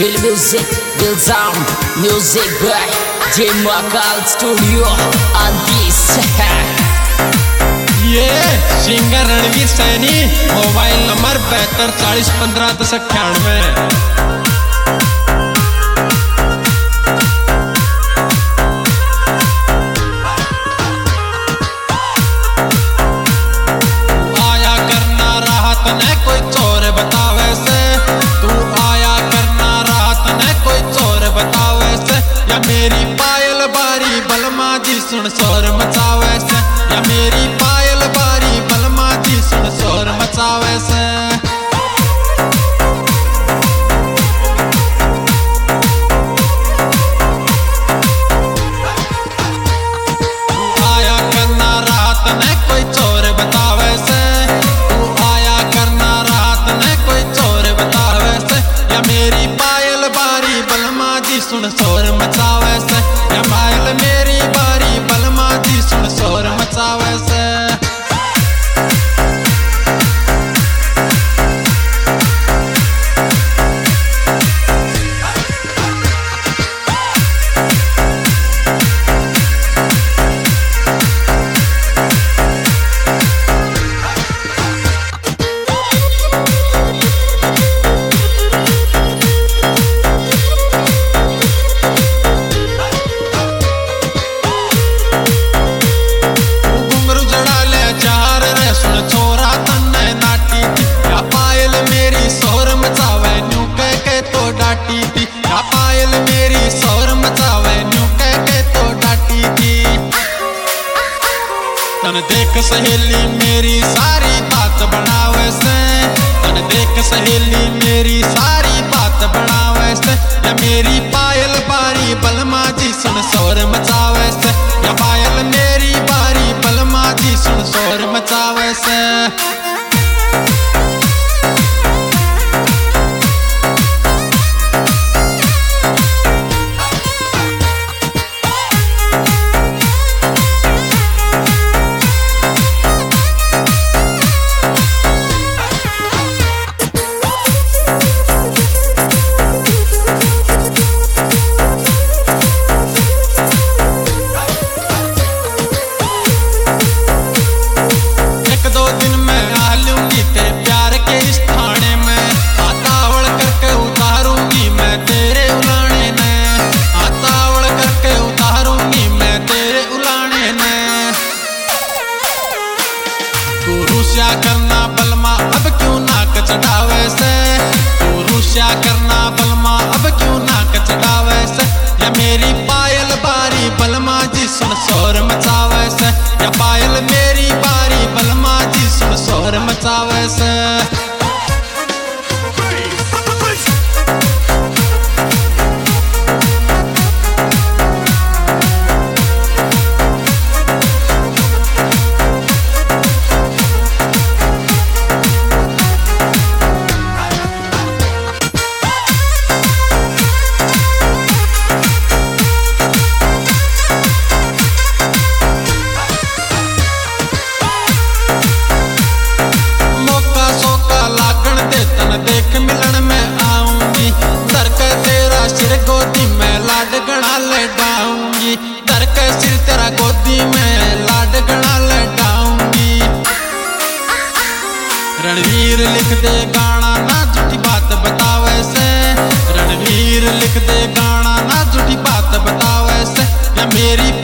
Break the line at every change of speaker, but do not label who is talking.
Real music, real sound, music by J Makal Studio on this.
ये singer Ranveer Saini, mobile number 72 40 15 10 91। कोई चोर बतावे से तू आया करना रात ने, कोई चोर बतावे से या मेरी पायल बारी बलमा जी सुन शोर मचावे से, या मेरी पायल बारी बलमा जी सुन शोर मचावे से। आया करना रात ने कोई चोर बतावे से, मेरी पायल बारी बलमा जी सुन शोर मचावे से, या पायल मेरी बारी बलमा जी सुन शोर मचावे से। पायल मेरी शोर मचावे न्यू कह के तो डांटी थी। तन देख सहेली मेरी सारी बात बनावे से, तन देख सहेली मेरी सारी बात बनावे से, या मेरी पायल बारी बलमा जी सुन शोर मचावे से, या पायल मेरी बारी बलमा जी सुन शोर मचावे से। रूसिया करना बलमा अब क्यों नाक चढ़ावे से, तू रूसिया करना बलमा अब क्यों नाक चढ़ावे से, या मेरी पायल बारी बलमा जी सुन शोर मचावे से, या पायल मेरी बारी बलमा जी सुन शोर मचावे से। देख मिलन में आऊंगी, दर के तेरा सिर गोदी में लाड गणा ले डाऊंगी, दर के सिर तेरा गोदी में लाड गणा ले डाऊंगी। रणवीर लिख दे गाना ना झूठी बात बतावे से, रणवीर लिख दे गाना ना झूठी बात बतावे से, या मेरी